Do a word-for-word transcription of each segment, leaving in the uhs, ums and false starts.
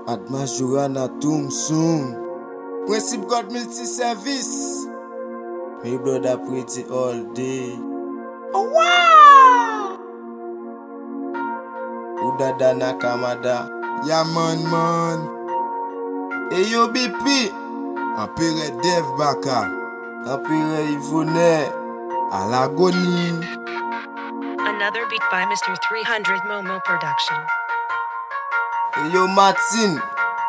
Admajura na toum soum. Principe God multi-service. Me brother pretty all day. Oh wow! Udada na kamada. Ya man man. E yo B P. Empire Dev Baka. Empire Yvonne. Alagoni. Another beat by Mister three hundred Momo Production. E yo Martin.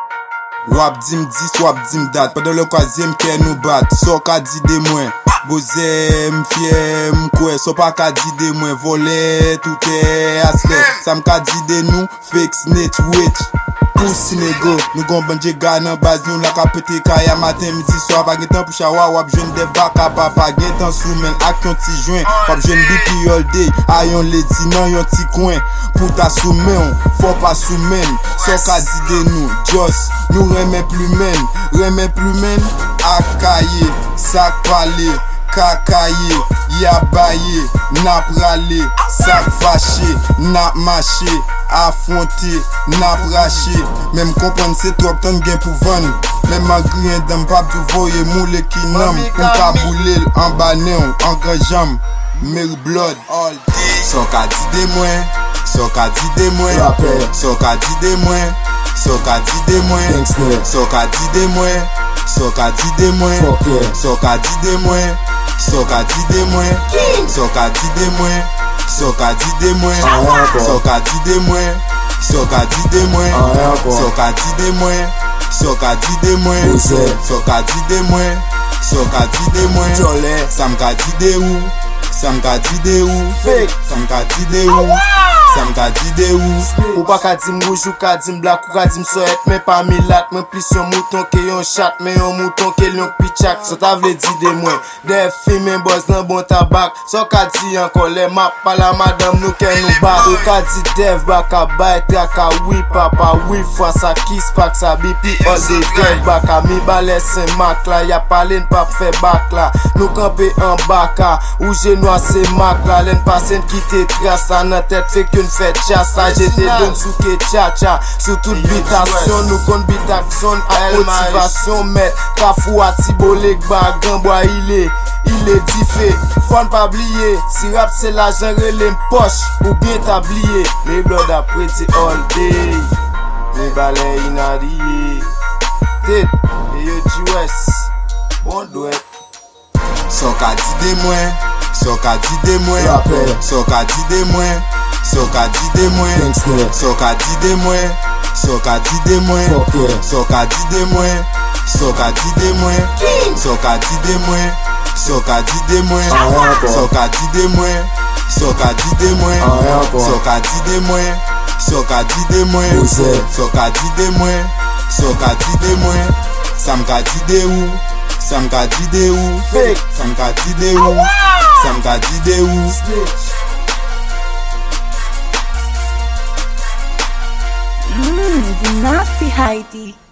Wap dim dis, wap dim dat. Pendant le troisième kè nou bat. So ka di de mwen. Boze m'fie m'kwe. So pa ka di de mwen. Vole tout est asle. Sam ka di de nou. Fake snitch witch. Pussy nego. Nou gon banje ga nan baz nou la ka pete kaya matin midi soir. Pa gen tan pou chawa wap jwen de baka papa. Gen tan sou men ak yon ti joint. Wap jwen B P all day. A yon ledi nan yon ti coin. Pou ta sou men, faut pas sou men. So ka di de nou. Just nou remen plus men. Remen plus men. Akaye, sak pale. Kakaye, yabaye, nap rale, sak fache, nap mache, affronte, nap rache. Même comprendre c'est trop ton gen pou van. Même malgré un dame pap du voye moule ki nam. Kon ka boule en banen, en grand jam. Mary blood all day. So ka di de mwen, so ka di de mwen, so ka di de mwen, so ka di de mwen, so ka di de mwen, so ka di de mwen, so ka di de mwen. So ka di de mwen, so ka di de mwen, so ka di de mwen, so ka di de mwen, so ka di de mwen, so ka di de mwen, so ka di de mwen, so ka di de mwen, so ka di de mwen, sam ka di de ou, sam ka di de ou, sam ka di de ou, sam ka di de ou. Ou pa ka di m rouge ou ka di m black ou ka di m soet. Men pa mi lat, men plis yon mouton ke yon chat. Men yon mouton ke yon pichak. So ta vle di de mwen. Def fi men boz nan bon tabak. So ka di ankon le map pa la madame nou ken nou bak. Ou ka di dev baka bay traka oui papa oui fwa sa kiss pak sa B P all day dev baka. Mi bale sen mak la. Ya pale n pap fe bak la. Nou kampe an baka. Ou genoa se mak la. Len pasen kite trasa nan tet fek yon fet chasa. Jete don souke tcha-tcha. Sou tout bitasyon. Nou kon bitakson ak motivasyon. Met kafou ati bolek bagan boy ile. Il est diffé, fon pa bliye. Si rap se la genre lem poche. Ou bien tabliye. Me blood a pretty all day. Me bale inadiye. Ted, e yo G West. Bon dwet. So ka di de mwen, so ka di de mwen, so ka di de mwen, so ka di de mwen, so ka di de mwen, so ka di de mwen, so ka di de mwen, so ka di de mwen, so ka di de mwen, so ka di de mwen, so ka di de mwen, so ka di de mwen, so ka di de mwen, so ka di de mwen, so ka di de mwen, so ka di de mwen, sam ka di de ou. Sam ka di de ou, fake. Sam ka di de ou, sam ka di de ou. Mmm, the nasty Heidi.